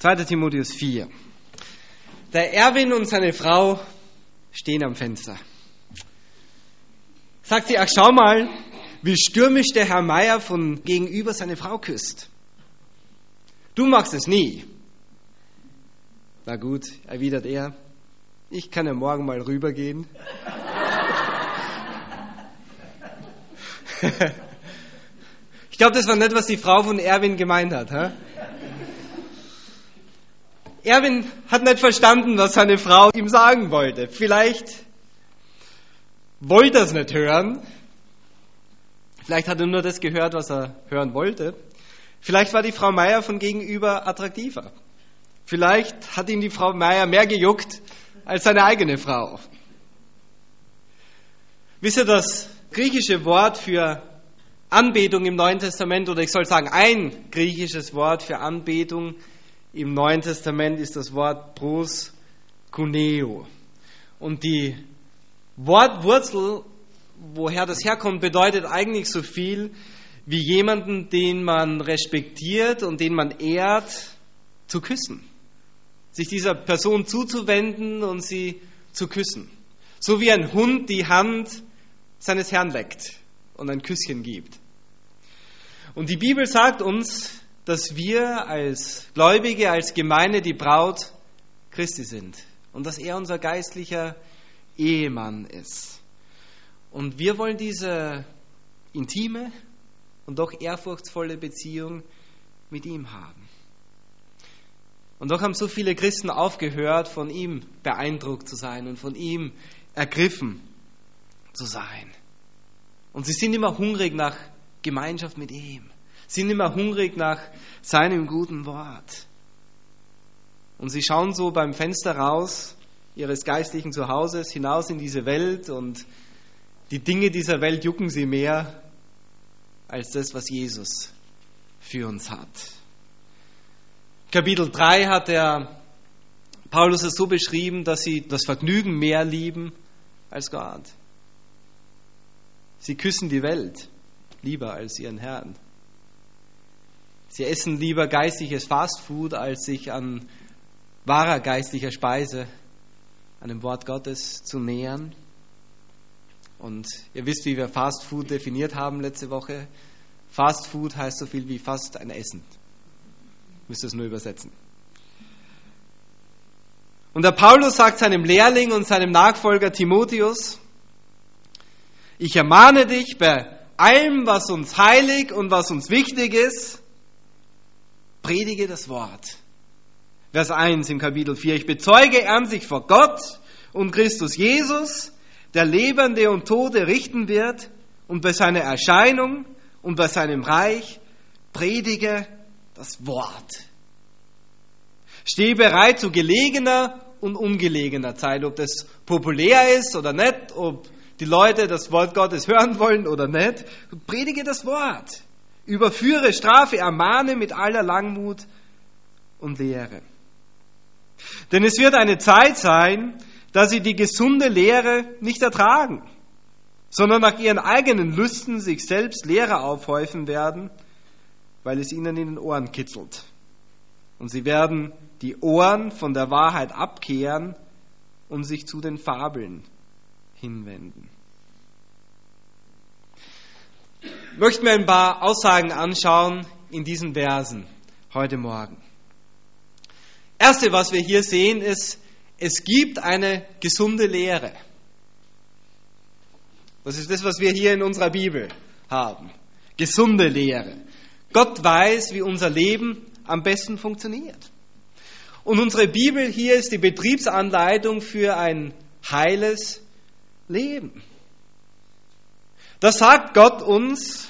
2. Timotheus 4. Der Erwin und seine Frau stehen am Fenster. Sagt sie, ach schau mal, wie stürmisch der Herr Meier von gegenüber seine Frau küsst. Du machst es nie. Na gut, erwidert er, ich kann ja morgen mal rübergehen. Ich glaube, das war nicht, was die Frau von Erwin gemeint hat. Hä? Erwin hat nicht verstanden, was seine Frau ihm sagen wollte. Vielleicht wollte er es nicht hören. Vielleicht hat er nur das gehört, was er hören wollte. Vielleicht war die Frau Meier von gegenüber attraktiver. Vielleicht hat ihm die Frau Meier mehr gejuckt als seine eigene Frau. Wisst ihr, das griechische Wort für Anbetung im Neuen Testament, oder ich soll sagen, ein griechisches Wort für Anbetung im Neuen Testament ist das Wort proskuneo. Und die Wortwurzel, woher das herkommt, bedeutet eigentlich so viel wie jemanden, den man respektiert und den man ehrt, zu küssen. Sich dieser Person zuzuwenden und sie zu küssen. So wie ein Hund die Hand seines Herrn leckt und ein Küsschen gibt. Und die Bibel sagt uns, dass wir als Gläubige, als Gemeinde die Braut Christi sind und dass er unser geistlicher Ehemann ist. Und wir wollen diese intime und doch ehrfurchtsvolle Beziehung mit ihm haben. Und doch haben so viele Christen aufgehört, von ihm beeindruckt zu sein und von ihm ergriffen zu sein. Und sie sind immer hungrig nach Gemeinschaft mit ihm. Sind immer hungrig nach seinem guten Wort. Und sie schauen so beim Fenster raus ihres geistlichen Zuhauses hinaus in diese Welt und die Dinge dieser Welt jucken sie mehr als das, was Jesus für uns hat. Kapitel 3 hat der Paulus es so beschrieben, dass sie das Vergnügen mehr lieben als Gott. Sie küssen die Welt lieber als ihren Herrn. Sie essen lieber geistliches Fastfood, als sich an wahrer geistlicher Speise, an dem Wort Gottes zu nähern. Und ihr wisst, wie wir Fastfood definiert haben letzte Woche. Fastfood heißt so viel wie fast ein Essen. Müsst ihr es nur übersetzen. Und der Paulus sagt seinem Lehrling und seinem Nachfolger Timotheus, ich ermahne dich bei allem, was uns heilig und was uns wichtig ist, predige das Wort. Vers 1 im Kapitel 4. Ich bezeuge ernstlich vor Gott und Christus Jesus, der Lebende und Tote richten wird, und bei seiner Erscheinung und bei seinem Reich predige das Wort. Stehe bereit zu gelegener und ungelegener Zeit, ob das populär ist oder nicht, ob die Leute das Wort Gottes hören wollen oder nicht. Predige das Wort. Überführe, strafe, ermahne mit aller Langmut und Lehre. Denn es wird eine Zeit sein, da sie die gesunde Lehre nicht ertragen, sondern nach ihren eigenen Lüsten sich selbst Lehre aufhäufen werden, weil es ihnen in den Ohren kitzelt. Und sie werden die Ohren von der Wahrheit abkehren und sich zu den Fabeln hinwenden. Ich möchte mir ein paar Aussagen anschauen in diesen Versen heute Morgen. Erste, was wir hier sehen, ist, es gibt eine gesunde Lehre. Das ist das, was wir hier in unserer Bibel haben. Gesunde Lehre. Gott weiß, wie unser Leben am besten funktioniert. Und unsere Bibel hier ist die Betriebsanleitung für ein heiles Leben. Da sagt Gott uns,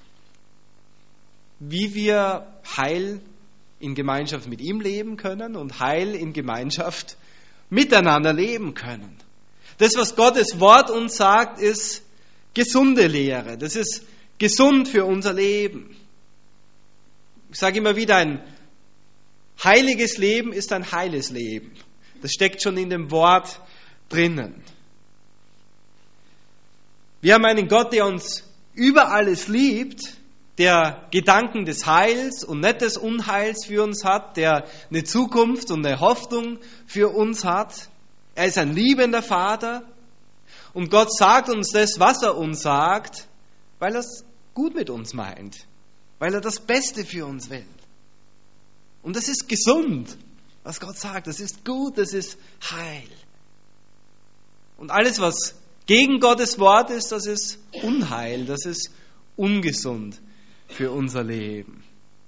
wie wir heil in Gemeinschaft mit ihm leben können und heil in Gemeinschaft miteinander leben können. Das, was Gottes Wort uns sagt, ist gesunde Lehre. Das ist gesund für unser Leben. Ich sage immer wieder, ein heiliges Leben ist ein heiles Leben. Das steckt schon in dem Wort drinnen. Wir haben einen Gott, der uns über alles liebt der Gedanken des Heils und nicht des Unheils für uns hat, der eine Zukunft und eine Hoffnung für uns hat. Er ist ein liebender Vater und Gott sagt uns das, was er uns sagt, weil er es gut mit uns meint, weil er das Beste für uns will. Und das ist gesund, was Gott sagt. Das ist gut, das ist Heil. Und alles, was gegen Gottes Wort ist, das ist Unheil, das ist ungesund für unser Leben.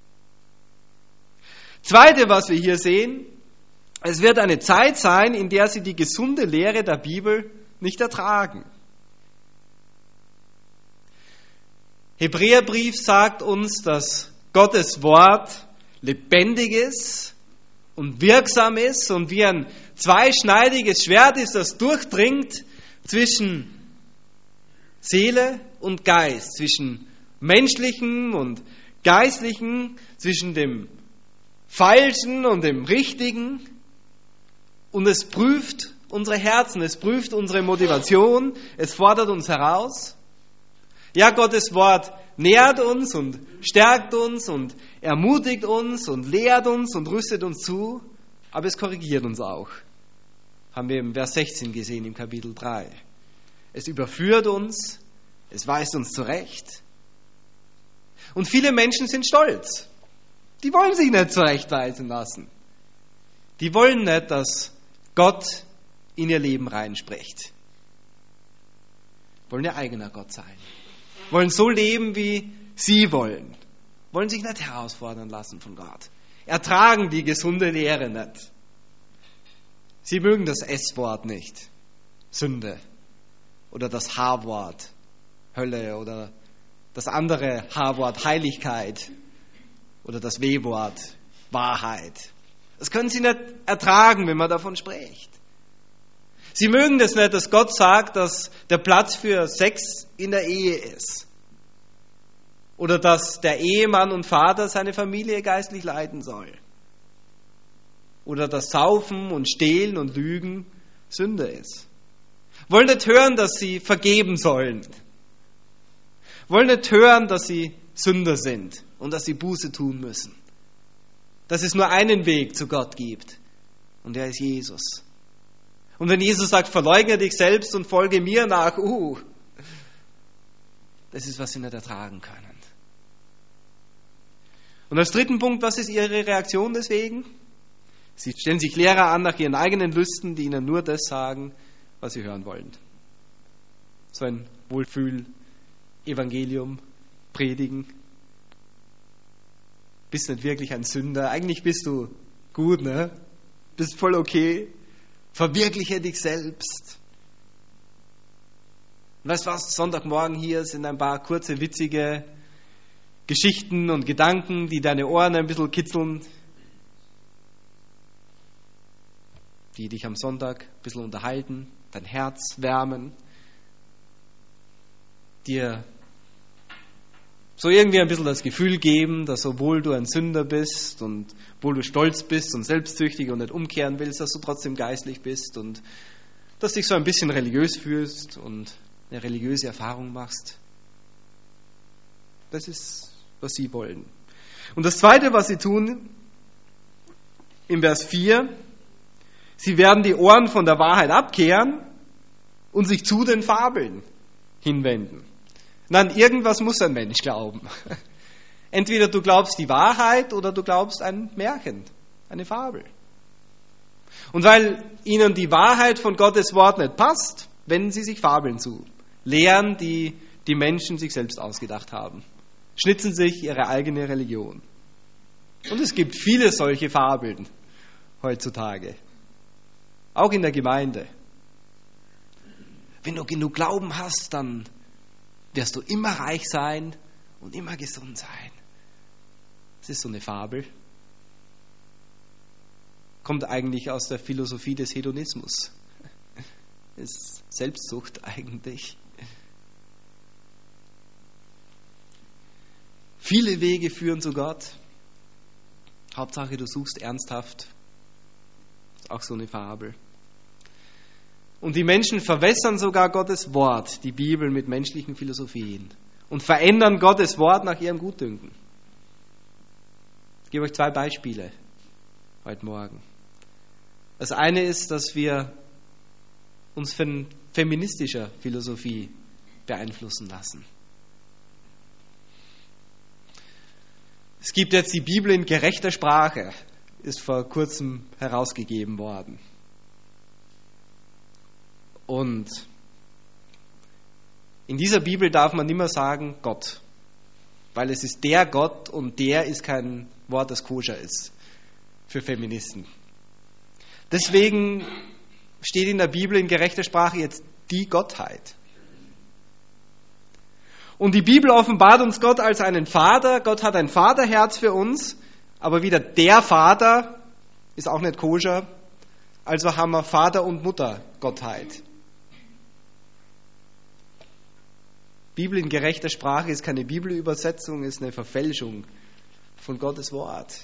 Zweite, was wir hier sehen, es wird eine Zeit sein, in der sie die gesunde Lehre der Bibel nicht ertragen. Hebräerbrief sagt uns, dass Gottes Wort lebendig ist und wirksam ist und wie ein zweischneidiges Schwert ist, das durchdringt zwischen Seele und Geist, zwischen menschlichen und geistlichen, zwischen dem Falschen und dem Richtigen. Und es prüft unsere Herzen, es prüft unsere Motivation, es fordert uns heraus. Ja, Gottes Wort nährt uns und stärkt uns und ermutigt uns und lehrt uns und rüstet uns zu, aber es korrigiert uns auch. Haben wir im Vers 16 gesehen, im Kapitel 3. Es überführt uns, es weist uns zurecht. Und viele Menschen sind stolz. Die wollen sich nicht zurechtweisen lassen. Die wollen nicht, dass Gott in ihr Leben reinspricht. Wollen ihr eigener Gott sein. Wollen so leben, wie sie wollen. Wollen sich nicht herausfordern lassen von Gott. Ertragen die gesunde Lehre nicht. Sie mögen das S-Wort nicht. Sünde. Oder das H-Wort. Hölle. Oder das andere H-Wort. Heiligkeit. Oder das W-Wort. Wahrheit. Das können sie nicht ertragen, wenn man davon spricht. Sie mögen das nicht, dass Gott sagt, dass der Platz für Sex in der Ehe ist. Oder dass der Ehemann und Vater seine Familie geistlich leiten soll. Oder dass Saufen und Stehlen und Lügen Sünde ist. Wollen nicht hören, dass sie vergeben sollen. Wollen nicht hören, dass sie Sünder sind und dass sie Buße tun müssen. Dass es nur einen Weg zu Gott gibt. Und der ist Jesus. Und wenn Jesus sagt, verleugne dich selbst und folge mir nach, das ist, was sie nicht ertragen können. Und als dritten Punkt, was ist ihre Reaktion deswegen? Sie stellen sich Lehrer an nach ihren eigenen Lüsten, die ihnen nur das sagen, was sie hören wollen. So ein Wohlfühl-Evangelium predigen. Bist nicht wirklich ein Sünder. Eigentlich bist du gut, ne? Bist voll okay. Verwirkliche dich selbst. Und weißt du was? Sonntagmorgen hier sind ein paar kurze, witzige Geschichten und Gedanken, die deine Ohren ein bisschen kitzeln, die dich am Sonntag ein bisschen unterhalten, dein Herz wärmen, dir so irgendwie ein bisschen das Gefühl geben, dass obwohl du ein Sünder bist und obwohl du stolz bist und selbstsüchtig und nicht umkehren willst, dass du trotzdem geistlich bist und dass du dich so ein bisschen religiös fühlst und eine religiöse Erfahrung machst. Das ist, was sie wollen. Und das Zweite, was sie tun, im Vers 4, sie werden die Ohren von der Wahrheit abkehren und sich zu den Fabeln hinwenden. Nein, irgendwas muss ein Mensch glauben. Entweder du glaubst die Wahrheit oder du glaubst ein Märchen, eine Fabel. Und weil ihnen die Wahrheit von Gottes Wort nicht passt, wenden sie sich Fabeln zu. Lehren, die die Menschen sich selbst ausgedacht haben. Schnitzen sich ihre eigene Religion. Und es gibt viele solche Fabeln heutzutage. Auch in der Gemeinde. Wenn du genug Glauben hast, dann wirst du immer reich sein und immer gesund sein. Das ist so eine Fabel. Kommt eigentlich aus der Philosophie des Hedonismus. Ist Selbstsucht eigentlich. Viele Wege führen zu Gott. Hauptsache, du suchst ernsthaft. Ist auch so eine Fabel. Und die Menschen verwässern sogar Gottes Wort, die Bibel, mit menschlichen Philosophien und verändern Gottes Wort nach ihrem Gutdünken. Ich gebe euch 2 Beispiele heute Morgen. Das eine ist, dass wir uns von feministischer Philosophie beeinflussen lassen. Es gibt jetzt die Bibel in gerechter Sprache, ist vor kurzem herausgegeben worden. Und in dieser Bibel darf man nicht mehr sagen Gott, weil es ist der Gott und der ist kein Wort, das koscher ist für Feministen. Deswegen steht in der Bibel in gerechter Sprache jetzt die Gottheit. Und die Bibel offenbart uns Gott als einen Vater. Gott hat ein Vaterherz für uns, aber wieder der Vater ist auch nicht koscher. Also haben wir Vater und Mutter Gottheit. Bibel in gerechter Sprache ist keine Bibelübersetzung, ist eine Verfälschung von Gottes Wort.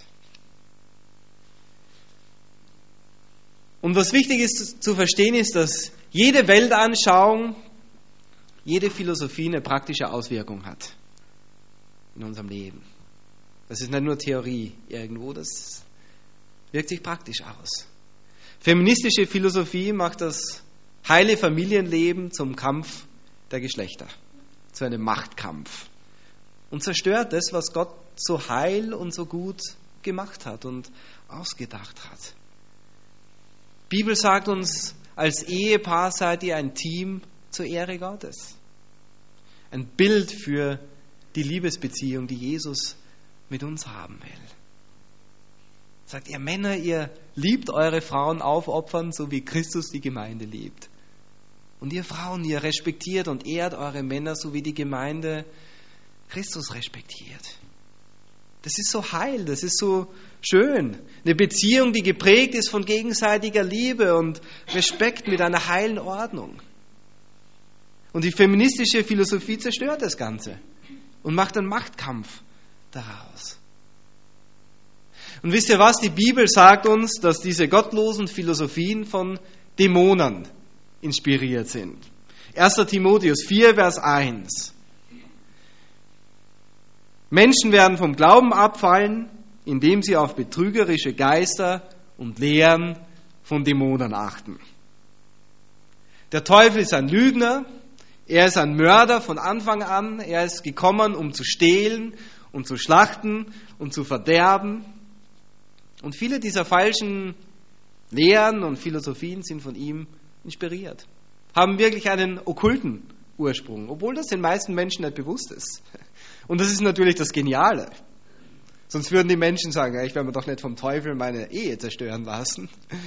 Und was wichtig ist zu verstehen, ist, dass jede Weltanschauung, jede Philosophie eine praktische Auswirkung hat in unserem Leben. Das ist nicht nur Theorie irgendwo, das wirkt sich praktisch aus. Feministische Philosophie macht das heile Familienleben zum Kampf der Geschlechter, zu einem Machtkampf und zerstört das, was Gott so heil und so gut gemacht hat und ausgedacht hat. Die Bibel sagt uns, als Ehepaar seid ihr ein Team zur Ehre Gottes. Ein Bild für die Liebesbeziehung, die Jesus mit uns haben will. Sagt ihr Männer, ihr liebt eure Frauen aufopfern, so wie Christus die Gemeinde liebt. Und ihr Frauen, ihr respektiert und ehrt eure Männer, so wie die Gemeinde Christus respektiert. Das ist so heil, das ist so schön. Eine Beziehung, die geprägt ist von gegenseitiger Liebe und Respekt mit einer heilen Ordnung. Und die feministische Philosophie zerstört das Ganze und macht einen Machtkampf daraus. Und wisst ihr was? Die Bibel sagt uns, dass diese gottlosen Philosophien von Dämonen inspiriert sind. 1. Timotheus 4, Vers 1. Menschen werden vom Glauben abfallen, indem sie auf betrügerische Geister und Lehren von Dämonen achten. Der Teufel ist ein Lügner, er ist ein Mörder von Anfang an, er ist gekommen, um zu stehlen und zu schlachten und zu verderben. Und viele dieser falschen Lehren und Philosophien sind von ihm inspiriert, haben wirklich einen okkulten Ursprung, obwohl das den meisten Menschen nicht bewusst ist. Und das ist natürlich das Geniale. Sonst würden die Menschen sagen, ich werde mir doch nicht vom Teufel meine Ehe zerstören lassen.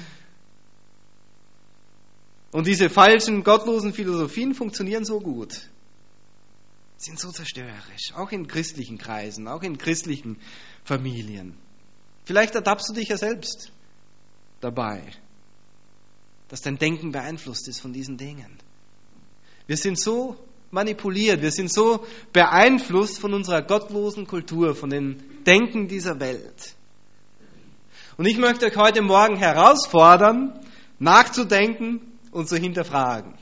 Und diese falschen, gottlosen Philosophien funktionieren so gut, sind so zerstörerisch, auch in christlichen Kreisen, auch in christlichen Familien. Vielleicht ertappst du dich ja selbst dabei, dass dein Denken beeinflusst ist von diesen Dingen. Wir sind so manipuliert, wir sind so beeinflusst von unserer gottlosen Kultur, von den Denken dieser Welt. Und ich möchte euch heute Morgen herausfordern, nachzudenken und zu hinterfragen.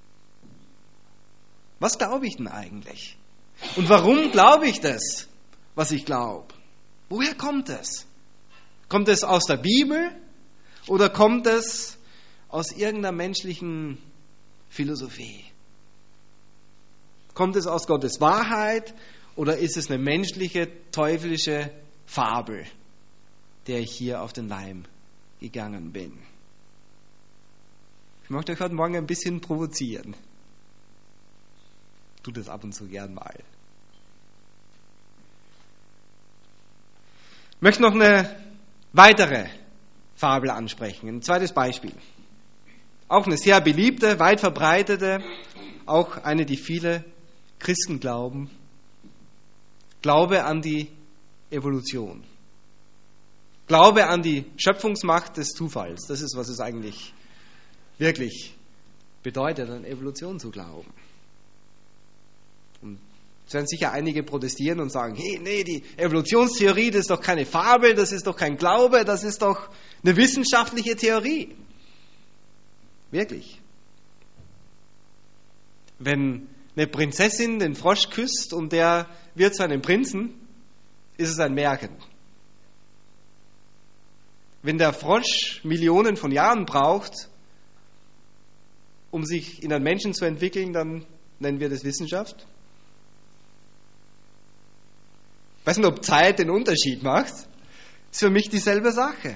Was glaube ich denn eigentlich? Und warum glaube ich das, was ich glaube? Woher kommt es? Kommt es aus der Bibel oder kommt es aus irgendeiner menschlichen Philosophie? Kommt es aus Gottes Wahrheit oder ist es eine menschliche, teuflische Fabel, der ich hier auf den Leim gegangen bin? Ich möchte euch heute Morgen ein bisschen provozieren. Tut das ab und zu gern mal. Ich möchte noch eine weitere Fabel ansprechen, ein zweites Beispiel. Auch eine sehr beliebte, weit verbreitete, auch eine, die viele Christen glauben. Glaube an die Evolution. Glaube an die Schöpfungsmacht des Zufalls. Das ist, was es eigentlich wirklich bedeutet, an Evolution zu glauben. Und es werden sicher einige protestieren und sagen, hey, nee, die Evolutionstheorie, das ist doch keine Fabel, das ist doch kein Glaube, das ist doch eine wissenschaftliche Theorie. Wirklich. Wenn eine Prinzessin den Frosch küsst und der wird zu einem Prinzen, ist es ein Märchen. Wenn der Frosch Millionen von Jahren braucht, um sich in einen Menschen zu entwickeln, dann nennen wir das Wissenschaft. Ich weiß nicht, ob Zeit den Unterschied macht. Ist für mich dieselbe Sache.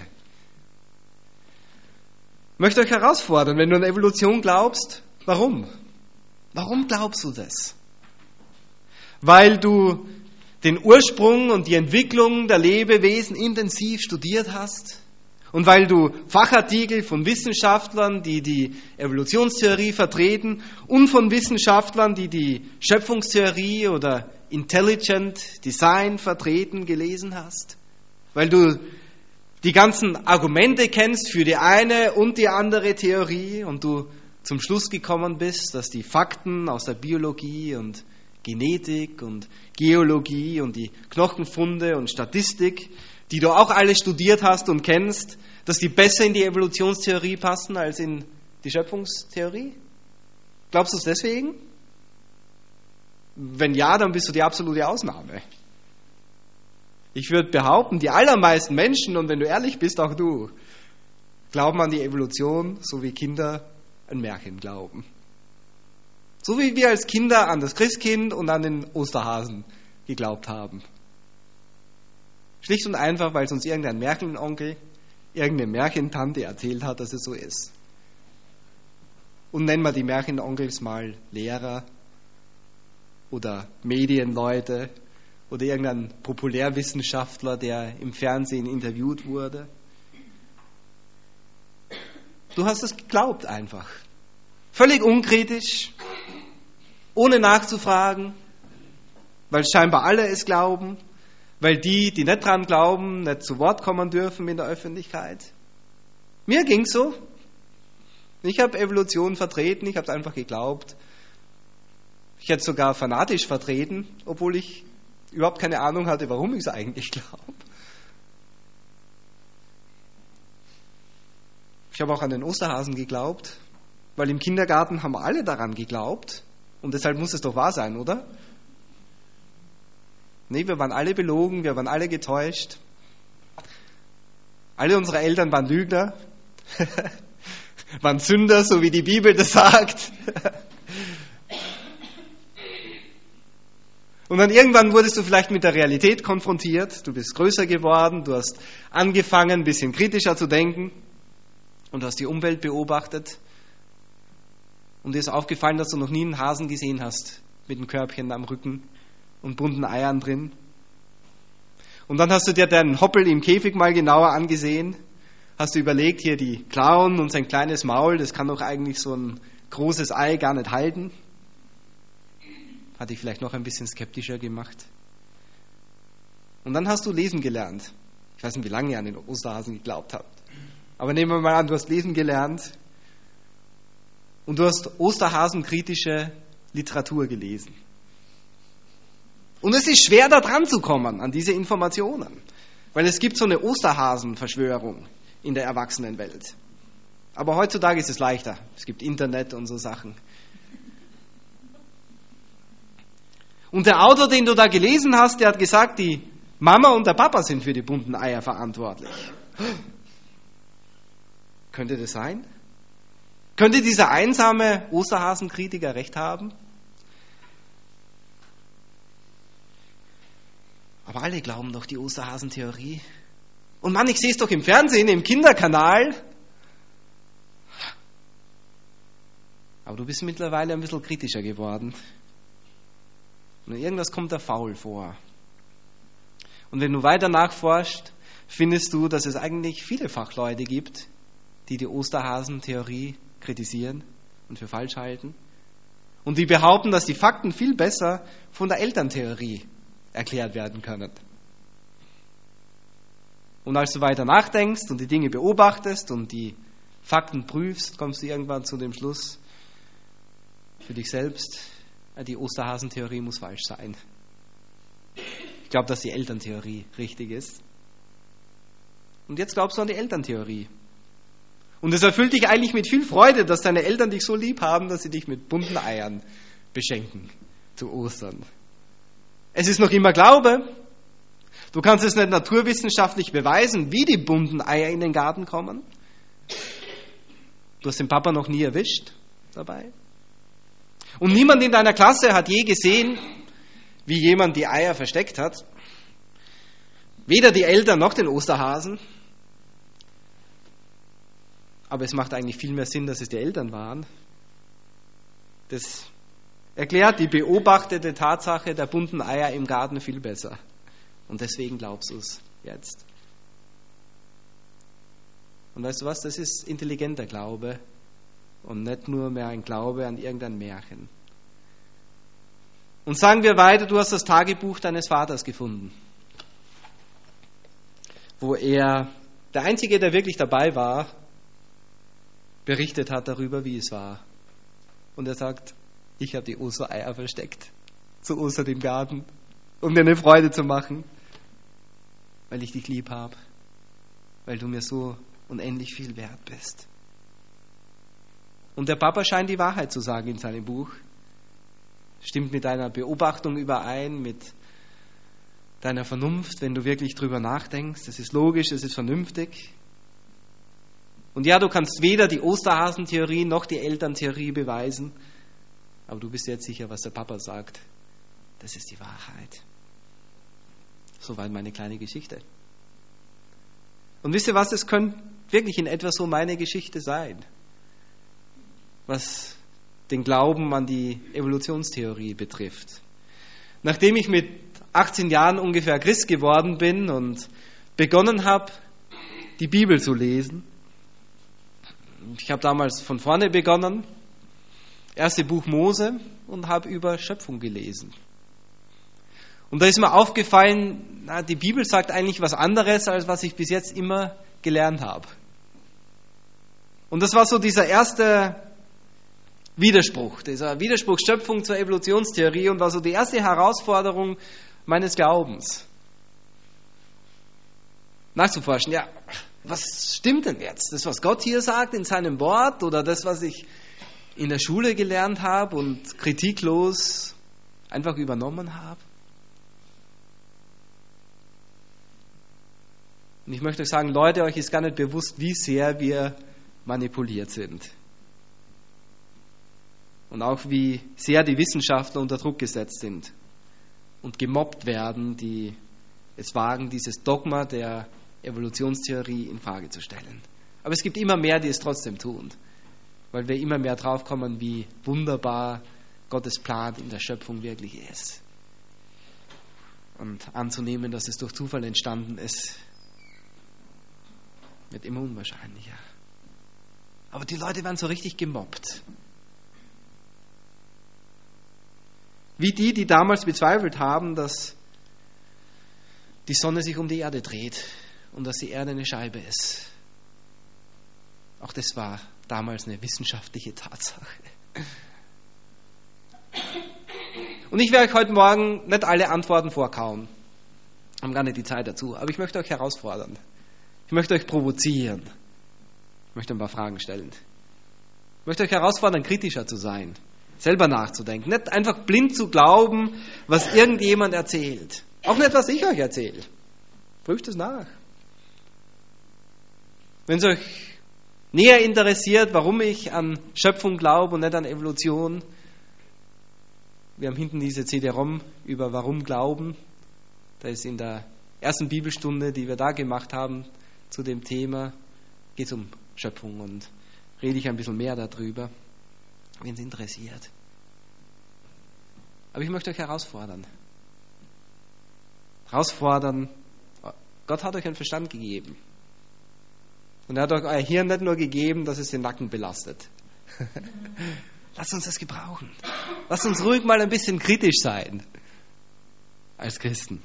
Ich möchte euch herausfordern, wenn du an Evolution glaubst, warum? Warum glaubst du das? Weil du den Ursprung und die Entwicklung der Lebewesen intensiv studiert hast? Und weil du Fachartikel von Wissenschaftlern, die die Evolutionstheorie vertreten, und von Wissenschaftlern, die die Schöpfungstheorie oder Intelligent Design vertreten, gelesen hast? Weil du die ganzen Argumente kennst für die eine und die andere Theorie und du zum Schluss gekommen bist, dass die Fakten aus der Biologie und Genetik und Geologie und die Knochenfunde und Statistik, die du auch alle studiert hast und kennst, dass die besser in die Evolutionstheorie passen als in die Schöpfungstheorie? Glaubst du es deswegen? Wenn ja, dann bist du die absolute Ausnahme. Ich würde behaupten, die allermeisten Menschen, und wenn du ehrlich bist, auch du, glauben an die Evolution, so wie Kinder ein Märchen glauben. So wie wir als Kinder an das Christkind und an den Osterhasen geglaubt haben. Schlicht und einfach, weil es uns irgendein Märchenonkel, irgendeine Märchentante erzählt hat, dass es so ist. Und nennen wir die Märchenonkels mal Lehrer oder Medienleute oder irgendein Populärwissenschaftler, der im Fernsehen interviewt wurde. Du hast es geglaubt einfach. Völlig unkritisch, ohne nachzufragen, weil scheinbar alle es glauben, weil die nicht dran glauben, nicht zu Wort kommen dürfen in der Öffentlichkeit. Mir ging's so. Ich habe Evolution vertreten, ich habe es einfach geglaubt. Ich hätte es sogar fanatisch vertreten, obwohl ich überhaupt keine Ahnung hatte, warum ich es eigentlich glaube. Ich habe auch an den Osterhasen geglaubt, weil im Kindergarten haben alle daran geglaubt und deshalb muss es doch wahr sein, oder? Nee, wir waren alle belogen, wir waren alle getäuscht. Alle unsere Eltern waren Lügner, waren Sünder, so wie die Bibel das sagt. Und dann irgendwann wurdest du vielleicht mit der Realität konfrontiert, du bist größer geworden, du hast angefangen, ein bisschen kritischer zu denken und du hast die Umwelt beobachtet und dir ist aufgefallen, dass du noch nie einen Hasen gesehen hast mit einem Körbchen am Rücken und bunten Eiern drin. Und dann hast du dir deinen Hoppel im Käfig mal genauer angesehen, hast du überlegt, hier die Klauen und sein kleines Maul, das kann doch eigentlich so ein großes Ei gar nicht halten. Hat dich vielleicht noch ein bisschen skeptischer gemacht. Und dann hast du lesen gelernt. Ich weiß nicht, wie lange ihr an den Osterhasen geglaubt habt. Aber nehmen wir mal an, du hast lesen gelernt und du hast osterhasenkritische Literatur gelesen. Und es ist schwer, da dran zu kommen, an diese Informationen. Weil es gibt so eine Osterhasenverschwörung in der Erwachsenenwelt. Aber heutzutage ist es leichter. Es gibt Internet und so Sachen. Und der Autor, den du da gelesen hast, der hat gesagt, die Mama und der Papa sind für die bunten Eier verantwortlich. Könnte das sein? Könnte dieser einsame Osterhasenkritiker recht haben? Aber alle glauben doch die Osterhasentheorie. Und Mann, ich sehe es doch im Fernsehen, im Kinderkanal. Aber du bist mittlerweile ein bisschen kritischer geworden. Und irgendwas kommt da faul vor. Und wenn du weiter nachforschst, findest du, dass es eigentlich viele Fachleute gibt, die die Osterhasentheorie kritisieren und für falsch halten. Und die behaupten, dass die Fakten viel besser von der Elterntheorie erklärt werden können. Und als du weiter nachdenkst und die Dinge beobachtest und die Fakten prüfst, kommst du irgendwann zu dem Schluss für dich selbst, die Osterhasentheorie muss falsch sein. Ich glaube, dass die Elterntheorie richtig ist. Und jetzt glaubst du an die Elterntheorie. Und es erfüllt dich eigentlich mit viel Freude, dass deine Eltern dich so lieb haben, dass sie dich mit bunten Eiern beschenken zu Ostern. Es ist noch immer Glaube. Du kannst es nicht naturwissenschaftlich beweisen, wie die bunten Eier in den Garten kommen. Du hast den Papa noch nie erwischt dabei. Und niemand in deiner Klasse hat je gesehen, wie jemand die Eier versteckt hat. Weder die Eltern noch den Osterhasen. Aber es macht eigentlich viel mehr Sinn, dass es die Eltern waren. Das erklärt die beobachtete Tatsache der bunten Eier im Garten viel besser. Und deswegen glaubst du es jetzt. Und weißt du was, das ist intelligenter Glaube und nicht nur mehr ein Glaube an irgendein Märchen. Und sagen wir weiter, du hast das Tagebuch deines Vaters gefunden, wo er, der Einzige, der wirklich dabei war, berichtet hat darüber, wie es war. Und er sagt, ich habe die Ostereier versteckt, zu Ostern im Garten, um dir eine Freude zu machen, weil ich dich lieb habe, weil du mir so unendlich viel wert bist. Und der Papa scheint die Wahrheit zu sagen in seinem Buch. Stimmt mit deiner Beobachtung überein, mit deiner Vernunft, wenn du wirklich drüber nachdenkst. Es ist logisch, es ist vernünftig. Und ja, du kannst weder die Osterhasentheorie noch die Elterntheorie beweisen, aber du bist jetzt sicher, was der Papa sagt. Das ist die Wahrheit. Soweit meine kleine Geschichte. Und wisst ihr was, es könnte wirklich in etwa so meine Geschichte sein, was den Glauben an die Evolutionstheorie betrifft. Nachdem ich mit 18 Jahren ungefähr Christ geworden bin und begonnen habe, die Bibel zu lesen, ich habe damals von vorne begonnen, erste Buch Mose, und habe über Schöpfung gelesen. Und da ist mir aufgefallen, die Bibel sagt eigentlich was anderes, als was ich bis jetzt immer gelernt habe. Und das war so dieser erste Widerspruch Schöpfung zur Evolutionstheorie, und war so die erste Herausforderung meines Glaubens. Nachzuforschen, ja, was stimmt denn jetzt? Das, was Gott hier sagt in seinem Wort, oder das, was ich in der Schule gelernt habe und kritiklos einfach übernommen habe? Und ich möchte euch sagen, Leute, euch ist gar nicht bewusst, wie sehr wir manipuliert sind. Und auch wie sehr die Wissenschaftler unter Druck gesetzt sind und gemobbt werden, die es wagen, dieses Dogma der Evolutionstheorie in Frage zu stellen. Aber es gibt immer mehr, die es trotzdem tun, weil wir immer mehr draufkommen, wie wunderbar Gottes Plan in der Schöpfung wirklich ist. Und anzunehmen, dass es durch Zufall entstanden ist, wird immer unwahrscheinlicher. Aber die Leute werden so richtig gemobbt. Wie die damals bezweifelt haben, dass die Sonne sich um die Erde dreht und dass die Erde eine Scheibe ist. Auch das war damals eine wissenschaftliche Tatsache. Und ich werde euch heute Morgen nicht alle Antworten vorkauen. Wir haben gar nicht die Zeit dazu. Aber ich möchte euch herausfordern. Ich möchte euch provozieren. Ich möchte ein paar Fragen stellen. Ich möchte euch herausfordern, kritischer zu sein. Selber nachzudenken. Nicht einfach blind zu glauben, was irgendjemand erzählt. Auch nicht, was ich euch erzähle. Prüft es nach. Wenn es euch näher interessiert, warum ich an Schöpfung glaube und nicht an Evolution, wir haben hinten diese CD-ROM über Warum Glauben. Da ist in der ersten Bibelstunde, die wir da gemacht haben, zu dem Thema, geht es um Schöpfung, und rede ich ein bisschen mehr darüber, wenn es interessiert. Aber ich möchte euch herausfordern. Gott hat euch einen Verstand gegeben. Und er hat euch euer Hirn nicht nur gegeben, dass es den Nacken belastet. Lasst uns das gebrauchen. Lasst uns ruhig mal ein bisschen kritisch sein als Christen.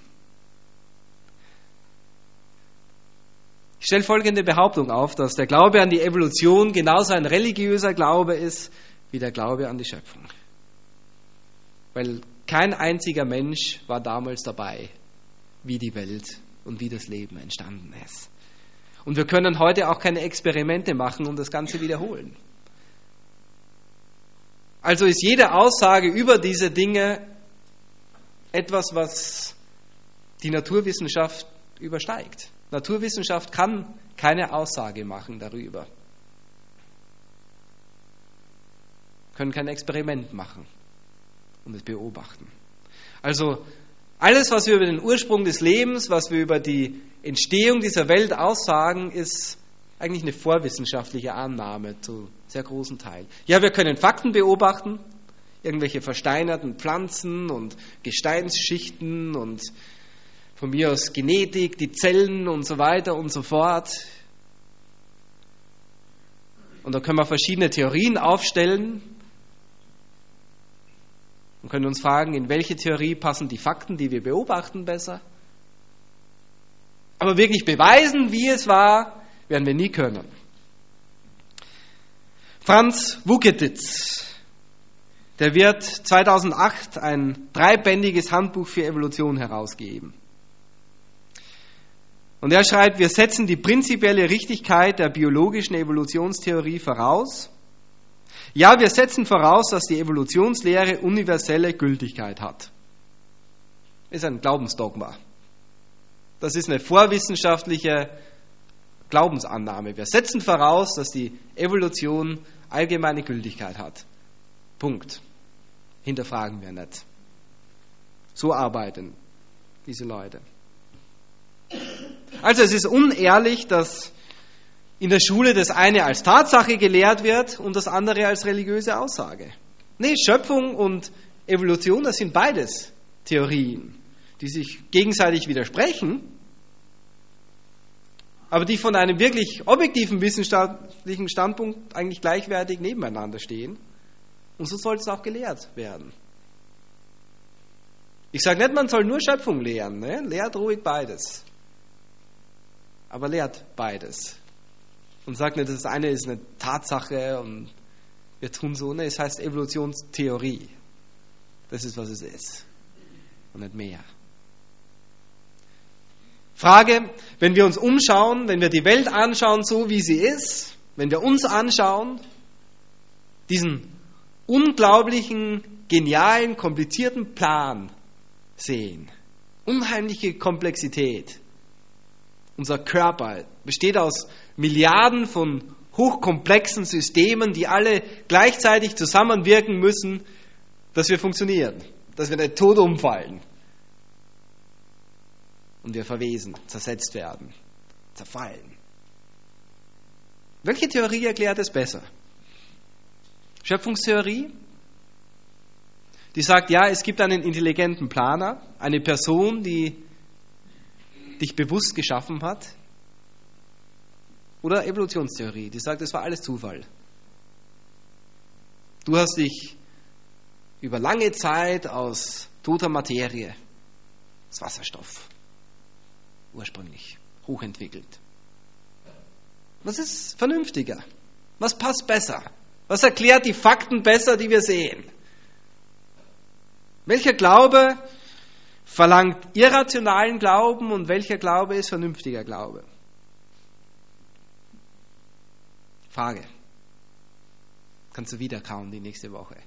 Ich stelle folgende Behauptung auf, dass der Glaube an die Evolution genauso ein religiöser Glaube ist wie der Glaube an die Schöpfung. Weil kein einziger Mensch war damals dabei, wie die Welt und wie das Leben entstanden ist. Und wir können heute auch keine Experimente machen und das Ganze wiederholen. Also ist jede Aussage über diese Dinge etwas, was die Naturwissenschaft übersteigt. Naturwissenschaft kann keine Aussage machen darüber. Wir können kein Experiment machen und es beobachten. Also alles, was wir über den Ursprung des Lebens, was wir über die Entstehung dieser Welt aussagen, ist eigentlich eine vorwissenschaftliche Annahme zu sehr großen Teil. Ja, wir können Fakten beobachten, irgendwelche versteinerten Pflanzen und Gesteinsschichten und von mir aus Genetik, die Zellen und so weiter und so fort. Und da können wir verschiedene Theorien aufstellen und können uns fragen, in welche Theorie passen die Fakten, die wir beobachten, besser. Aber wirklich beweisen, wie es war, werden wir nie können. Franz Wukeditz, der wird 2008 ein 3-bändiges Handbuch für Evolution herausgeben. Und er schreibt, wir setzen die prinzipielle Richtigkeit der biologischen Evolutionstheorie voraus. Ja, wir setzen voraus, dass die Evolutionslehre universelle Gültigkeit hat. Das ist ein Glaubensdogma. Das ist eine vorwissenschaftliche Glaubensannahme. Wir setzen voraus, dass die Evolution allgemeine Gültigkeit hat. Punkt. Hinterfragen wir nicht. So arbeiten diese Leute. Also es ist unehrlich, dass in der Schule das eine als Tatsache gelehrt wird und das andere als religiöse Aussage. Nee, Schöpfung und Evolution, das sind beides Theorien, die sich gegenseitig widersprechen, aber die von einem wirklich objektiven wissenschaftlichen Standpunkt eigentlich gleichwertig nebeneinander stehen. Und so soll es auch gelehrt werden. Ich sage nicht, man soll nur Schöpfung lehren. Ne? Lehrt ruhig beides. Aber lehrt beides. Und sagt nicht, das eine ist eine Tatsache und wir tun so. Ne? Es heißt Evolutionstheorie. Das ist, was es ist. Und nicht mehr. Frage, wenn wir uns umschauen, wenn wir die Welt anschauen, so wie sie ist, wenn wir uns anschauen, diesen unglaublichen, genialen, komplizierten Plan sehen, unheimliche Komplexität. Unser Körper besteht aus Milliarden von hochkomplexen Systemen, die alle gleichzeitig zusammenwirken müssen, dass wir funktionieren, dass wir nicht tot umfallen. Und wir verwesen, zersetzt werden, zerfallen. Welche Theorie erklärt es besser? Schöpfungstheorie, die sagt, ja, es gibt einen intelligenten Planer, eine Person, die dich bewusst geschaffen hat. Oder Evolutionstheorie, die sagt, es war alles Zufall. Du hast dich über lange Zeit aus toter Materie, aus Wasserstoff, ursprünglich hochentwickelt. Was ist vernünftiger? Was passt besser? Was erklärt die Fakten besser, die wir sehen? Welcher Glaube verlangt irrationalen Glauben und welcher Glaube ist vernünftiger Glaube? Frage. Kannst du wieder kauen die nächste Woche?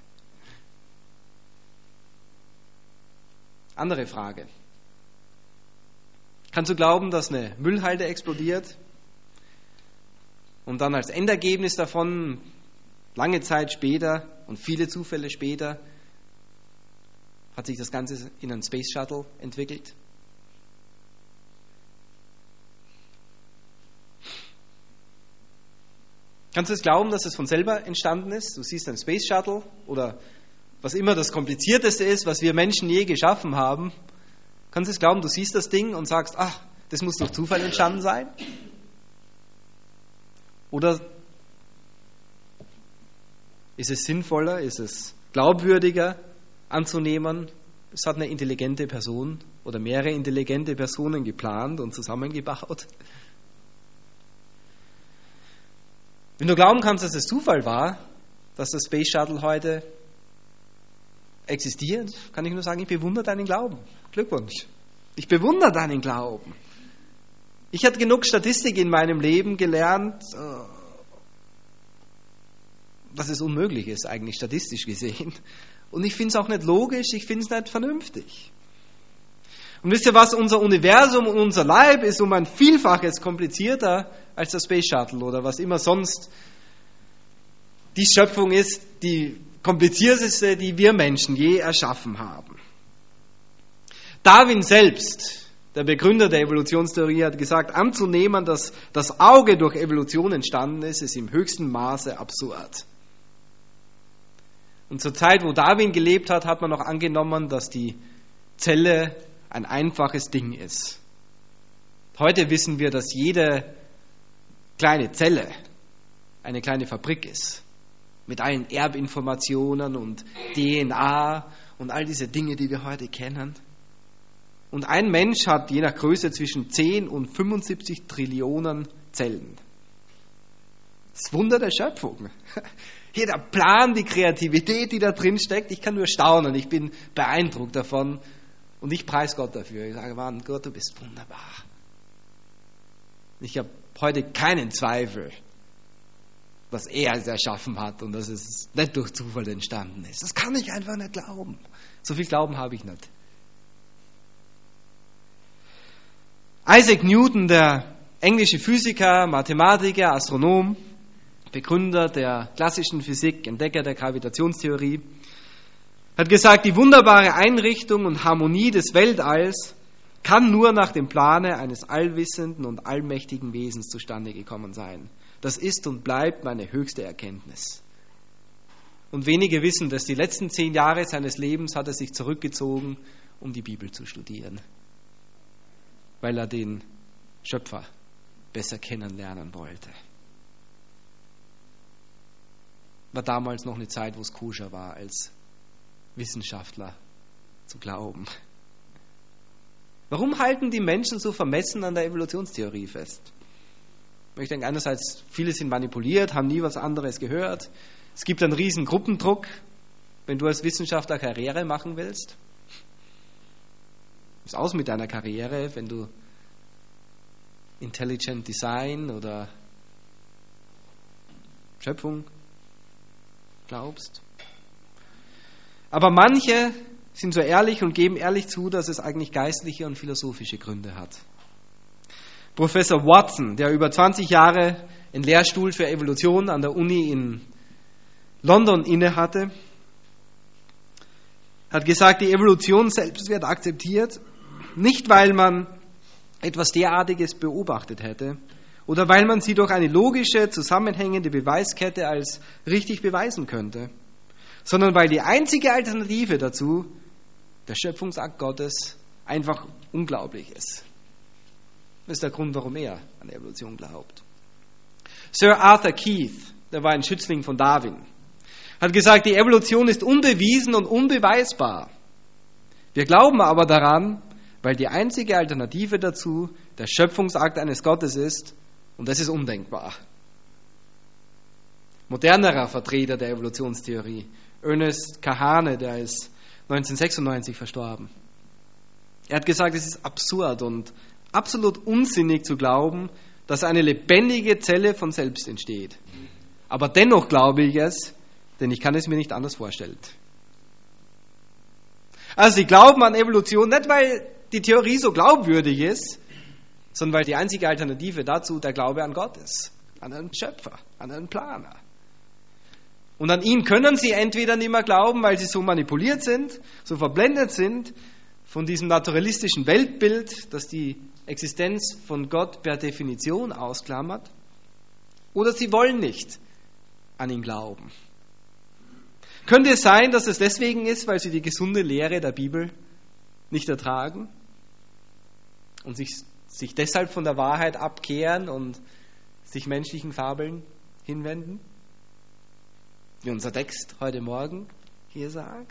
Andere Frage. Kannst du glauben, dass eine Müllhalde explodiert und dann als Endergebnis davon lange Zeit später und viele Zufälle später hat sich das Ganze in einen Space Shuttle entwickelt? Kannst du es glauben, dass es von selber entstanden ist? Du siehst einen Space Shuttle oder was immer das Komplizierteste ist, was wir Menschen je geschaffen haben. Kannst du es glauben, du siehst das Ding und sagst, ach, das muss durch Zufall entstanden sein? Oder ist es sinnvoller, ist es glaubwürdiger anzunehmen, es hat eine intelligente Person oder mehrere intelligente Personen geplant und zusammengebaut? Wenn du glauben kannst, dass es Zufall war, dass das Space Shuttle heute existiert, kann ich nur sagen, ich bewundere deinen Glauben. Glückwunsch. Ich bewundere deinen Glauben. Ich hatte genug Statistik in meinem Leben gelernt, dass es unmöglich ist, eigentlich statistisch gesehen. Und ich finde es auch nicht logisch, ich finde es nicht vernünftig. Und wisst ihr was, unser Universum und unser Leib ist um ein Vielfaches komplizierter als der Space Shuttle oder was immer sonst die Schöpfung ist, die komplizierteste, die wir Menschen je erschaffen haben. Darwin selbst, der Begründer der Evolutionstheorie, hat gesagt, anzunehmen, dass das Auge durch Evolution entstanden ist, ist im höchsten Maße absurd. Und zur Zeit, wo Darwin gelebt hat, hat man noch angenommen, dass die Zelle ein einfaches Ding ist. Heute wissen wir, dass jede kleine Zelle eine kleine Fabrik ist. Mit allen Erbinformationen und DNA und all diese Dinge, die wir heute kennen. Und ein Mensch hat je nach Größe zwischen 10 und 75 Trillionen Zellen. Das Wunder der Schöpfung. Hier der Plan, die Kreativität, die da drin steckt, ich kann nur staunen, ich bin beeindruckt davon und ich preise Gott dafür. Ich sage, Mann, Gott, du bist wunderbar. Ich habe heute keinen Zweifel, was er erschaffen hat und dass es nicht durch Zufall entstanden ist. Das kann ich einfach nicht glauben. So viel Glauben habe ich nicht. Isaac Newton, der englische Physiker, Mathematiker, Astronom, Begründer der klassischen Physik, Entdecker der Gravitationstheorie, hat gesagt, die wunderbare Einrichtung und Harmonie des Weltalls kann nur nach dem Plane eines allwissenden und allmächtigen Wesens zustande gekommen sein. Das ist und bleibt meine höchste Erkenntnis. Und wenige wissen, dass die letzten 10 Jahre seines Lebens hat er sich zurückgezogen, um die Bibel zu studieren, weil er den Schöpfer besser kennenlernen wollte. War damals noch eine Zeit, wo es koscher war, als Wissenschaftler zu glauben. Warum halten die Menschen so vermessen an der Evolutionstheorie fest? Ich denke, einerseits, viele sind manipuliert, haben nie was anderes gehört. Es gibt einen riesen Gruppendruck, wenn du als Wissenschaftler Karriere machen willst. Ist aus mit deiner Karriere, wenn du Intelligent Design oder Schöpfung glaubst. Aber manche sind so ehrlich und geben ehrlich zu, dass es eigentlich geistliche und philosophische Gründe hat. Professor Watson, der über 20 Jahre einen Lehrstuhl für Evolution an der Uni in London innehatte, hat gesagt, die Evolution selbst wird akzeptiert, nicht weil man etwas derartiges beobachtet hätte oder weil man sie durch eine logische, zusammenhängende Beweiskette als richtig beweisen könnte, sondern weil die einzige Alternative dazu, der Schöpfungsakt Gottes, einfach unglaublich ist. Das ist der Grund, warum er an Evolution glaubt. Sir Arthur Keith, der war ein Schützling von Darwin, hat gesagt, die Evolution ist unbewiesen und unbeweisbar. Wir glauben aber daran, weil die einzige Alternative dazu der Schöpfungsakt eines Gottes ist, und das ist undenkbar. Modernerer Vertreter der Evolutionstheorie, Ernest Kahane, der ist 1996 verstorben. Er hat gesagt, es ist absurd und absolut unsinnig zu glauben, dass eine lebendige Zelle von selbst entsteht. Aber dennoch glaube ich es, denn ich kann es mir nicht anders vorstellen. Also sie glauben an Evolution nicht, weil die Theorie so glaubwürdig ist, sondern weil die einzige Alternative dazu der Glaube an Gott ist, an einen Schöpfer, an einen Planer. Und an ihn können sie entweder nicht mehr glauben, weil sie so manipuliert sind, so verblendet sind von diesem naturalistischen Weltbild, das die Existenz von Gott per Definition ausklammert, oder sie wollen nicht an ihn glauben. Könnte es sein, dass es deswegen ist, weil sie die gesunde Lehre der Bibel nicht ertragen und sich deshalb von der Wahrheit abkehren und sich menschlichen Fabeln hinwenden? Wie unser Text heute Morgen hier sagt.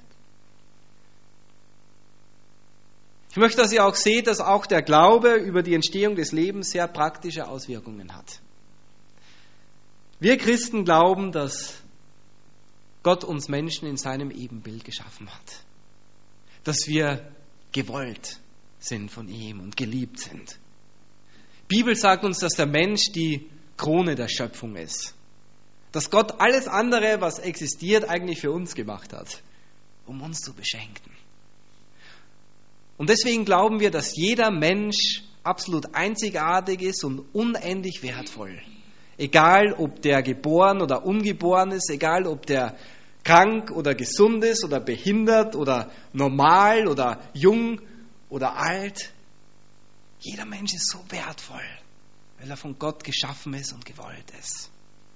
Ich möchte, dass ihr auch seht, dass auch der Glaube über die Entstehung des Lebens sehr praktische Auswirkungen hat. Wir Christen glauben, dass Gott uns Menschen in seinem Ebenbild geschaffen hat. Dass wir gewollt sind von ihm und geliebt sind. Die Bibel sagt uns, dass der Mensch die Krone der Schöpfung ist. Dass Gott alles andere, was existiert, eigentlich für uns gemacht hat, um uns zu beschenken. Und deswegen glauben wir, dass jeder Mensch absolut einzigartig ist und unendlich wertvoll. Egal, ob der geboren oder ungeboren ist, egal, ob der krank oder gesund ist oder behindert oder normal oder jung oder alt. Jeder Mensch ist so wertvoll, weil er von Gott geschaffen ist und gewollt ist.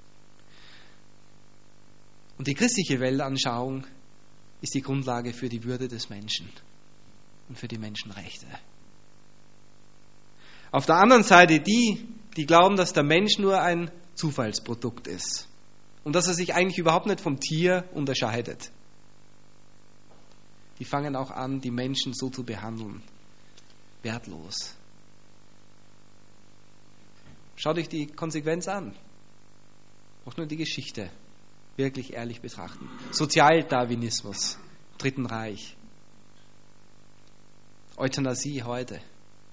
Und die christliche Weltanschauung ist die Grundlage für die Würde des Menschen und für die Menschenrechte. Auf der anderen Seite die glauben, dass der Mensch nur ein Zufallsprodukt ist und dass er sich eigentlich überhaupt nicht vom Tier unterscheidet. Die fangen auch an, die Menschen so zu behandeln. Wertlos. Schaut euch die Konsequenz an. Auch nur die Geschichte wirklich ehrlich betrachten. Sozialdarwinismus, Dritten Reich. Euthanasie heute.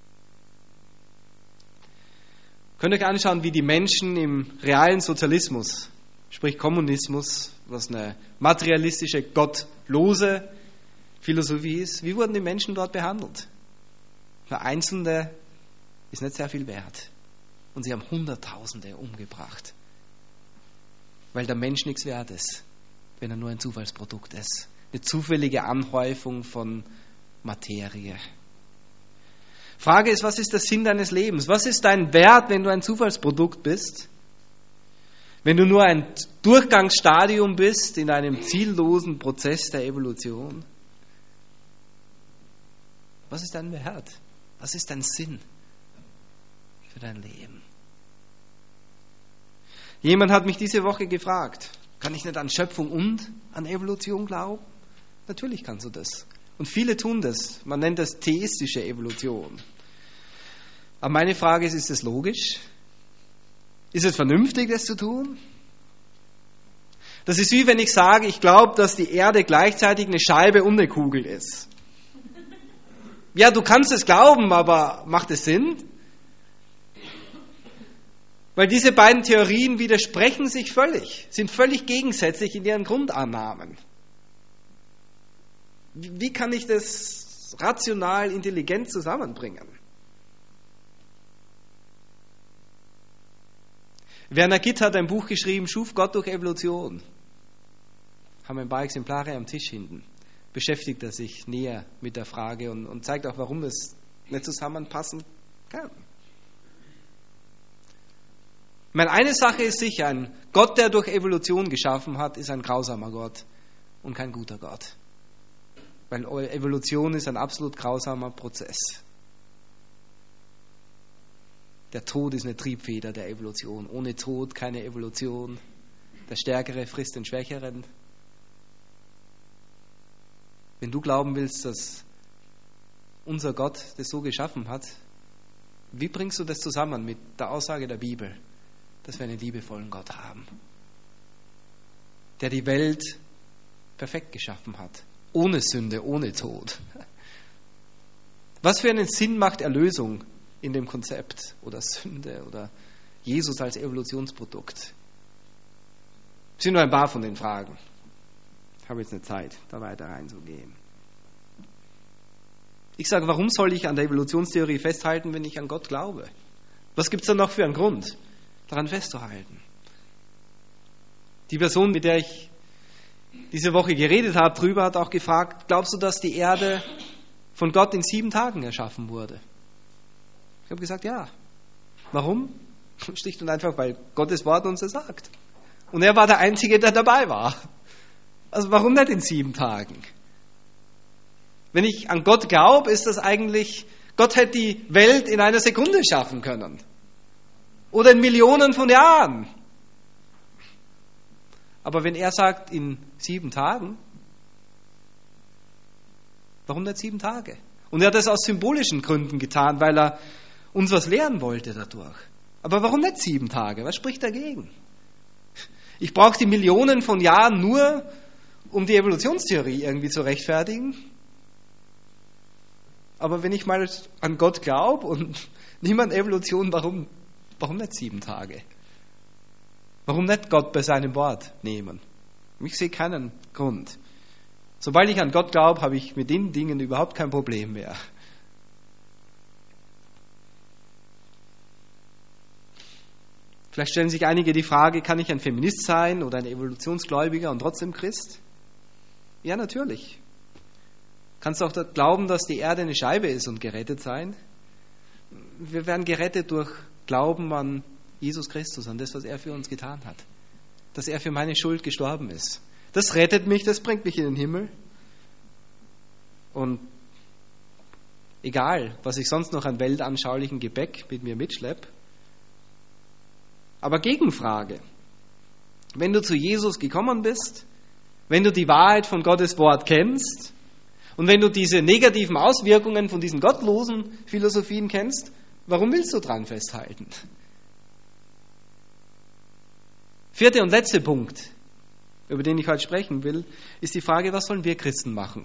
Könnt ihr euch anschauen, wie die Menschen im realen Sozialismus, sprich Kommunismus, was eine materialistische, gottlose Philosophie ist, wie wurden die Menschen dort behandelt? Für Einzelne ist nicht sehr viel wert. Und sie haben Hunderttausende umgebracht. Weil der Mensch nichts wert ist, wenn er nur ein Zufallsprodukt ist. Eine zufällige Anhäufung von Materie. Frage ist, was ist der Sinn deines Lebens? Was ist dein Wert, wenn du ein Zufallsprodukt bist? Wenn du nur ein Durchgangsstadium bist in einem ziellosen Prozess der Evolution? Was ist dein Wert? Was ist dein Sinn für dein Leben? Jemand hat mich diese Woche gefragt, kann ich nicht an Schöpfung und an Evolution glauben? Natürlich kannst du das. Und viele tun das. Man nennt das theistische Evolution. Aber meine Frage ist es logisch? Ist es vernünftig, das zu tun? Das ist wie wenn ich sage, ich glaube, dass die Erde gleichzeitig eine Scheibe und eine Kugel ist. Ja, du kannst es glauben, aber macht es Sinn? Weil diese beiden Theorien widersprechen sich völlig, sind völlig gegensätzlich in ihren Grundannahmen. Wie kann ich das rational, intelligent zusammenbringen? Werner Gitt hat ein Buch geschrieben, Schuf Gott durch Evolution. Haben ein paar Exemplare am Tisch hinten. Beschäftigt er sich näher mit der Frage und zeigt auch, warum es nicht zusammenpassen kann. Ich meine, eine Sache ist sicher, ein Gott, der durch Evolution geschaffen hat, ist ein grausamer Gott und kein guter Gott. Weil Evolution ist ein absolut grausamer Prozess. Der Tod ist eine Triebfeder der Evolution. Ohne Tod keine Evolution. Der Stärkere frisst den Schwächeren. Wenn du glauben willst, dass unser Gott das so geschaffen hat, wie bringst du das zusammen mit der Aussage der Bibel, dass wir einen liebevollen Gott haben, der die Welt perfekt geschaffen hat, ohne Sünde, ohne Tod? Was für einen Sinn macht Erlösung in dem Konzept oder Sünde oder Jesus als Evolutionsprodukt? Das sind nur ein paar von den Fragen. Ich habe jetzt nicht Zeit, da weiter reinzugehen. Ich sage, warum soll ich an der Evolutionstheorie festhalten, wenn ich an Gott glaube? Was gibt es da noch für einen Grund, daran festzuhalten? Die Person, mit der ich diese Woche geredet habe, drüber hat auch gefragt, glaubst du, dass die Erde von Gott in 7 Tagen erschaffen wurde? Ich habe gesagt, ja. Warum? Schlicht und einfach, weil Gottes Wort uns das sagt. Und er war der Einzige, der dabei war. Also warum nicht in 7 Tagen? Wenn ich an Gott glaube, ist das eigentlich, Gott hätte die Welt in einer Sekunde schaffen können. Oder in Millionen von Jahren. Aber wenn er sagt, in 7 Tagen, warum nicht 7 Tage? Und er hat das aus symbolischen Gründen getan, weil er uns was lehren wollte dadurch. Aber warum nicht 7 Tage? Was spricht dagegen? Ich brauche die Millionen von Jahren nur, um die Evolutionstheorie irgendwie zu rechtfertigen. Aber wenn ich mal an Gott glaube und niemand Evolution, warum nicht 7 Tage? Warum nicht Gott bei seinem Wort nehmen? Ich sehe keinen Grund. Sobald ich an Gott glaube, habe ich mit den Dingen überhaupt kein Problem mehr. Vielleicht stellen sich einige die Frage, kann ich ein Feminist sein oder ein Evolutionsgläubiger und trotzdem Christ? Ja, natürlich. Kannst du auch glauben, dass die Erde eine Scheibe ist und gerettet sein? Wir werden gerettet durch Glauben an Jesus Christus, an das, was er für uns getan hat. Dass er für meine Schuld gestorben ist. Das rettet mich, das bringt mich in den Himmel. Und egal, was ich sonst noch an weltanschaulichem Gebäck mit mir mitschleppe. Aber Gegenfrage. Wenn du zu Jesus gekommen bist, wenn du die Wahrheit von Gottes Wort kennst und wenn du diese negativen Auswirkungen von diesen gottlosen Philosophien kennst, warum willst du dran festhalten? Vierter und letzter Punkt, über den ich heute sprechen will, ist die Frage, was sollen wir Christen machen?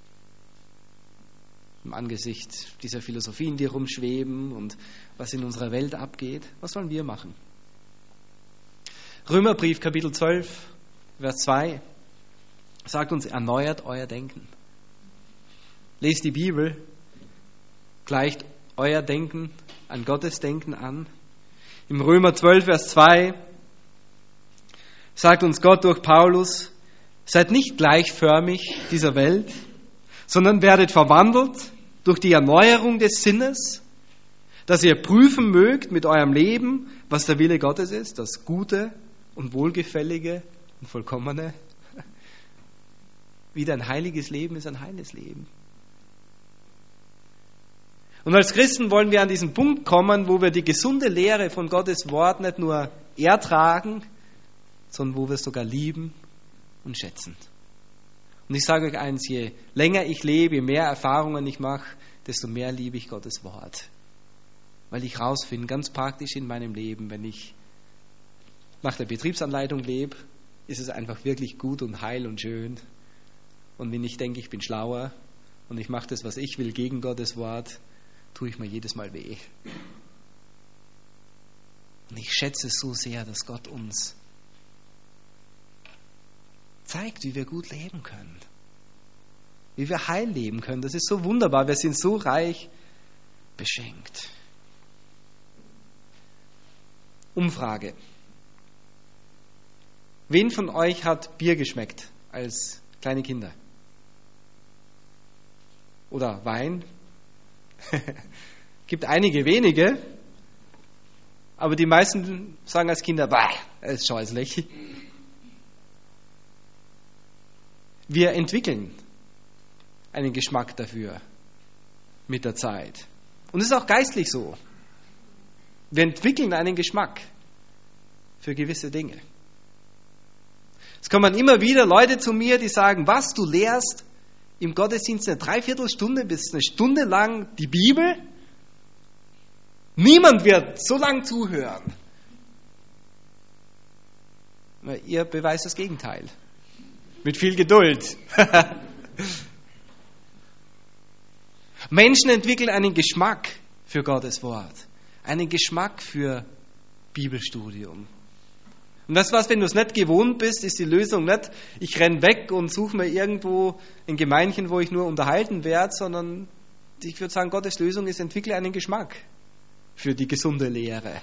Im Angesicht dieser Philosophien, die rumschweben und was in unserer Welt abgeht, was sollen wir machen? Römerbrief, Kapitel 12, Vers 2, sagt uns, erneuert euer Denken. Lest die Bibel, gleicht euer Denken an Gottes Denken an. Im Römer 12, Vers 2 sagt uns Gott durch Paulus, seid nicht gleichförmig dieser Welt, sondern werdet verwandelt durch die Erneuerung des Sinnes, dass ihr prüfen mögt mit eurem Leben, was der Wille Gottes ist, das Gute und Wohlgefällige und Vollkommene. Wieder ein heiliges Leben ist ein heiles Leben. Und als Christen wollen wir an diesen Punkt kommen, wo wir die gesunde Lehre von Gottes Wort nicht nur ertragen, sondern wo wir es sogar lieben und schätzen. Und ich sage euch eins, je länger ich lebe, je mehr Erfahrungen ich mache, desto mehr liebe ich Gottes Wort. Weil ich rausfinde, ganz praktisch in meinem Leben, wenn ich nach der Betriebsanleitung lebe, ist es einfach wirklich gut und heil und schön. Und wenn ich denke, ich bin schlauer und ich mache das, was ich will, gegen Gottes Wort, tue ich mir jedes Mal weh. Und ich schätze es so sehr, dass Gott uns zeigt, wie wir gut leben können. Wie wir heil leben können. Das ist so wunderbar. Wir sind so reich beschenkt. Umfrage. Wen von euch hat Bier geschmeckt als kleine Kinder? Oder Wein? Gibt einige wenige, aber die meisten sagen als Kinder, bah, das ist scheußlich. Wir entwickeln einen Geschmack dafür mit der Zeit. Und es ist auch geistlich so. Wir entwickeln einen Geschmack für gewisse Dinge. Es kommen immer wieder Leute zu mir, die sagen, was, du lehrst im Gottesdienst eine Dreiviertelstunde bis eine Stunde lang die Bibel? Niemand wird so lang zuhören. Ihr beweist das Gegenteil. Mit viel Geduld. Menschen entwickeln einen Geschmack für Gottes Wort. Einen Geschmack für Bibelstudium. Und das was, wenn du es nicht gewohnt bist, ist die Lösung nicht, ich renne weg und suche mir irgendwo ein Gemeinchen, wo ich nur unterhalten werde, sondern ich würde sagen, Gottes Lösung ist, entwickle einen Geschmack für die gesunde Lehre.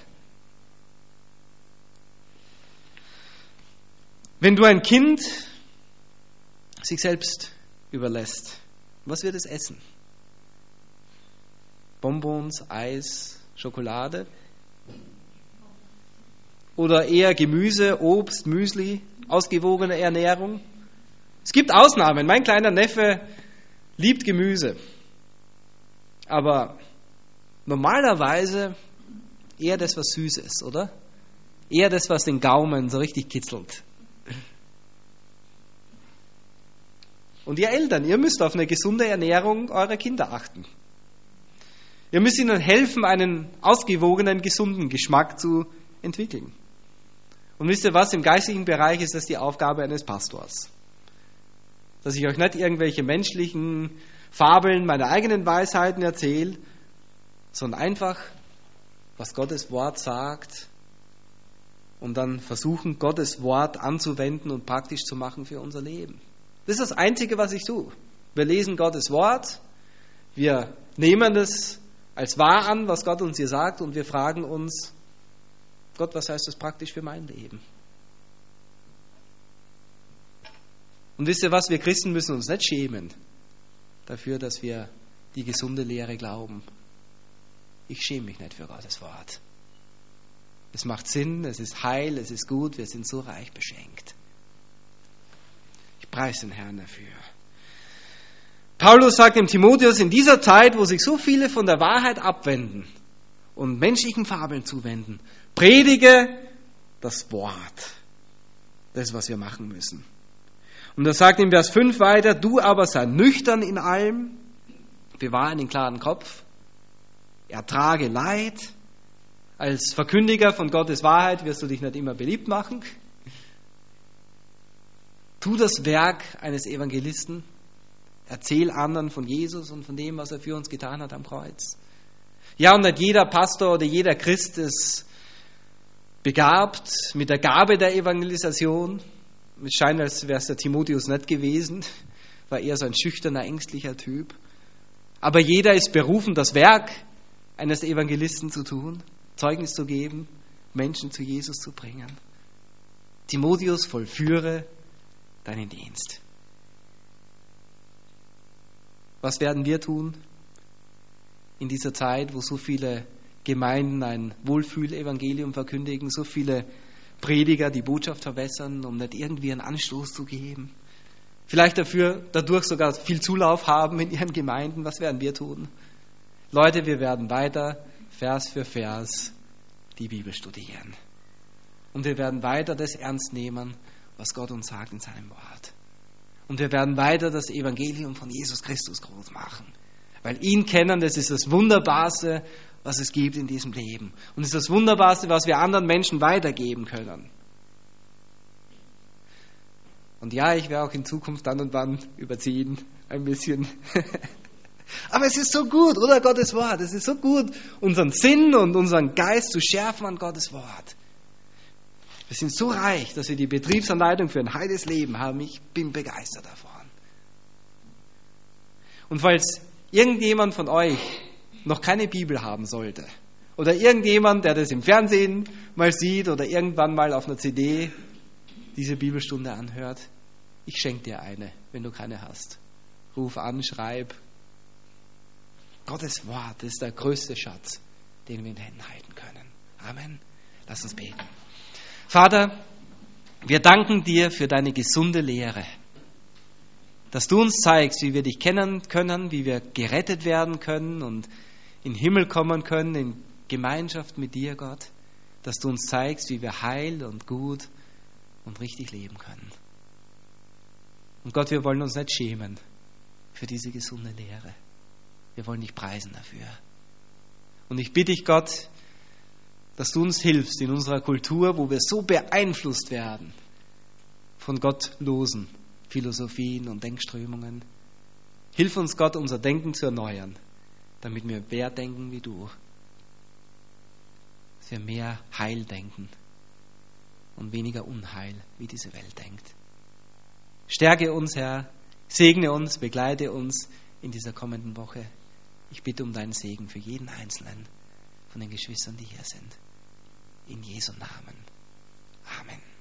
Wenn du ein Kind sich selbst überlässt, was wird es essen? Bonbons, Eis, Schokolade? Oder eher Gemüse, Obst, Müsli, ausgewogene Ernährung? Es gibt Ausnahmen. Mein kleiner Neffe liebt Gemüse. Aber normalerweise eher das, was süß ist, oder? Eher das, was den Gaumen so richtig kitzelt. Und ihr Eltern, ihr müsst auf eine gesunde Ernährung eurer Kinder achten. Ihr müsst ihnen helfen, einen ausgewogenen, gesunden Geschmack zu entwickeln. Und wisst ihr was, im geistlichen Bereich ist das die Aufgabe eines Pastors. Dass ich euch nicht irgendwelche menschlichen Fabeln, meine eigenen Weisheiten erzähle, sondern einfach, was Gottes Wort sagt, und dann versuchen, Gottes Wort anzuwenden und praktisch zu machen für unser Leben. Das ist das Einzige, was ich tue. Wir lesen Gottes Wort, wir nehmen es als wahr an, was Gott uns hier sagt, und wir fragen uns, Gott, was heißt das praktisch für mein Leben? Und wisst ihr was, wir Christen müssen uns nicht schämen dafür, dass wir die gesunde Lehre glauben. Ich schäme mich nicht für Gottes Wort. Es macht Sinn, es ist heil, es ist gut, wir sind so reich beschenkt. Ich preise den Herrn dafür. Paulus sagt dem Timotheus, in dieser Zeit, wo sich so viele von der Wahrheit abwenden und menschlichen Fabeln zuwenden, predige das Wort. Das ist, was wir machen müssen. Und er sagt in Vers 5 weiter, du aber sei nüchtern in allem, bewahre einen klaren Kopf, ertrage Leid. Als Verkündiger von Gottes Wahrheit wirst du dich nicht immer beliebt machen. Tu das Werk eines Evangelisten. Erzähl anderen von Jesus und von dem, was er für uns getan hat am Kreuz. Ja, und nicht jeder Pastor oder jeder Christ ist begabt mit der Gabe der Evangelisation. Es scheint, als wäre es der Timotheus nicht gewesen, war eher so ein schüchterner, ängstlicher Typ. Aber jeder ist berufen, das Werk eines Evangelisten zu tun, Zeugnis zu geben, Menschen zu Jesus zu bringen. Timotheus, vollführe deinen Dienst. Was werden wir tun in dieser Zeit, wo so viele Gemeinden ein Wohlfühlevangelium verkündigen, so viele Prediger die Botschaft verwässern, um nicht irgendwie einen Anstoß zu geben? Vielleicht dadurch sogar viel Zulauf haben in ihren Gemeinden. Was werden wir tun? Leute, wir werden weiter Vers für Vers die Bibel studieren. Und wir werden weiter das ernst nehmen, was Gott uns sagt in seinem Wort. Und wir werden weiter das Evangelium von Jesus Christus groß machen. Weil ihn kennen, das ist das Wunderbarste, was es gibt in diesem Leben. Und es ist das Wunderbarste, was wir anderen Menschen weitergeben können. Und ja, ich werde auch in Zukunft dann und wann überziehen, ein bisschen. Aber es ist so gut, oder Gottes Wort? Es ist so gut, unseren Sinn und unseren Geist zu schärfen an Gottes Wort. Wir sind so reich, dass wir die Betriebsanleitung für ein heiles Leben haben. Ich bin begeistert davon. Und falls irgendjemand von euch noch keine Bibel haben sollte, oder irgendjemand, der das im Fernsehen mal sieht oder irgendwann mal auf einer CD diese Bibelstunde anhört, ich schenke dir eine, wenn du keine hast. Ruf an, schreib. Gottes Wort ist der größte Schatz, den wir in den Händen halten können. Amen. Lass uns beten. Vater, wir danken dir für deine gesunde Lehre, dass du uns zeigst, wie wir dich kennen können, wie wir gerettet werden können und in den Himmel kommen können, in Gemeinschaft mit dir, Gott, dass du uns zeigst, wie wir heil und gut und richtig leben können. Und Gott, wir wollen uns nicht schämen für diese gesunde Lehre. Wir wollen dich preisen dafür. Und ich bitte dich, Gott, dass du uns hilfst in unserer Kultur, wo wir so beeinflusst werden von gottlosen Philosophien und Denkströmungen. Hilf uns, Gott, unser Denken zu erneuern, damit wir mehr denken wie du. Dass wir mehr Heil denken und weniger Unheil, wie diese Welt denkt. Stärke uns, Herr, segne uns, begleite uns in dieser kommenden Woche. Ich bitte um deinen Segen für jeden Einzelnen von den Geschwistern, die hier sind. In Jesu Namen. Amen.